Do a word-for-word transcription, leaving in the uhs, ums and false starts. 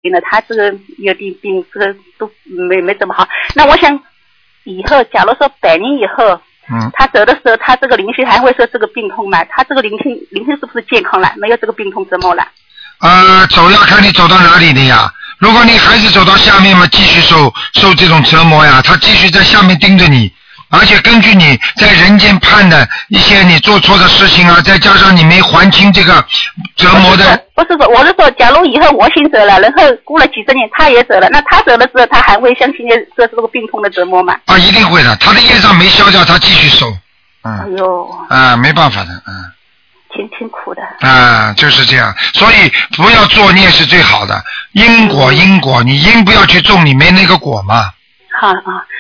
了，他这个有点病，这个都没没怎么好。那我想以后，假如说百年以后， 嗯， 他走的时候，他这个灵性还会受这个病痛吗？他这个灵性灵性是不是健康了？没有这个病痛折磨了？ 呃，走要看你走到哪里的呀。如果你还是走到下面嘛，继续受受这种折磨呀，他继续在下面盯着你，而且根据你在人间判的一些你做错的事情啊，再加上你没还清这个折磨的。 不是说，我是说，假如以后我先走了，然后过了几十年他也走了，那他走的时候，他还会相信这是这个病痛的折磨吗？ 啊，一定会的，他的业障没消掉，他继续受。嗯。 哎呦。 啊，没办法的，嗯。 挺挺苦的啊，就是这样，所以不要作孽是最好的。因果因果，你因不要去种，你没那个果嘛。 好啊。